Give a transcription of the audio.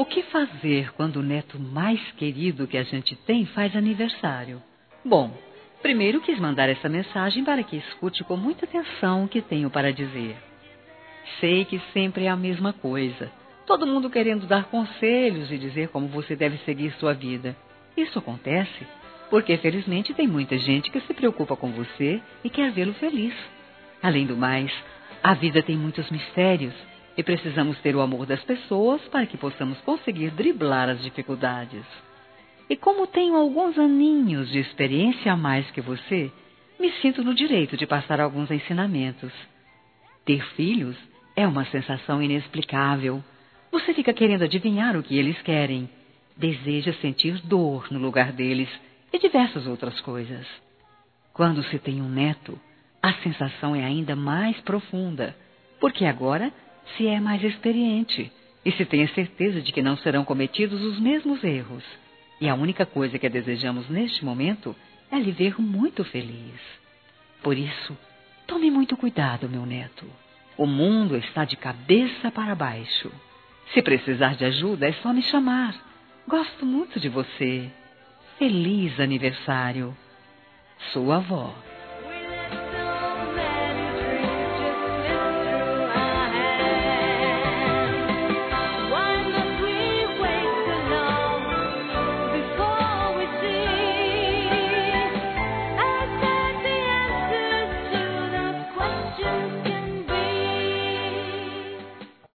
que fazer quando o neto mais querido que a gente tem faz aniversário? Bom, primeiro quis mandar essa mensagem para que escute com muita atenção o que tenho para dizer. Sei que sempre é a mesma coisa. Todo mundo querendo dar conselhos e dizer como você deve seguir sua vida. Isso acontece porque, felizmente, tem muita gente que se preocupa com você e quer vê-lo feliz. Além do mais, a vida tem muitos mistérios e precisamos ter o amor das pessoas para que possamos conseguir driblar as dificuldades. E como tenho alguns aninhos de experiência a mais que você, me sinto no direito de passar alguns ensinamentos. Ter filhos é uma sensação inexplicável. Você fica querendo adivinhar o que eles querem. Deseja sentir dor no lugar deles e diversas outras coisas. Quando se tem um neto, a sensação é ainda mais profunda, porque agora se é mais experiente e se tem a certeza de que não serão cometidos os mesmos erros. E a única coisa que desejamos neste momento é lhe ver muito feliz. Por isso, tome muito cuidado, meu neto. O mundo está de cabeça para baixo. Se precisar de ajuda, é só me chamar. Gosto muito de você. Feliz aniversário. Sua avó.